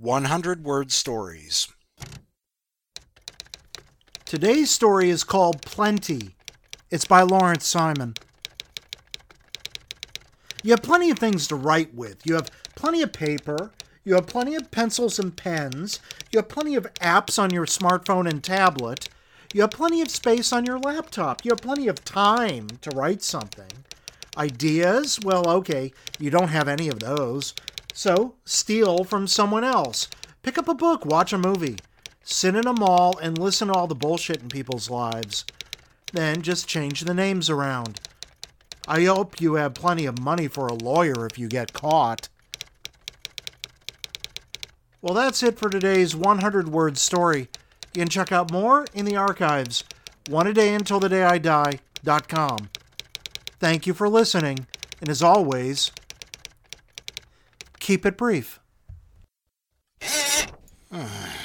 100-word stories. Today's story is called Plenty. It's by Lawrence Simon. You have plenty of things to write with. You have plenty of paper. You have plenty of pencils and pens. You have plenty of apps on your smartphone and tablet. You have plenty of space on your laptop. You have plenty of time to write something. Ideas? Well, okay, you don't have any of those. So, steal from someone else. Pick up a book, watch a movie. Sit in a mall and listen to all the bullshit in people's lives. Then just change the names around. I hope you have plenty of money for a lawyer if you get caught. Well, that's it for today's 100-word story. You can check out more in the archives. oneadayuntilthedayidi.com. Thank you for listening, and as always, keep it brief.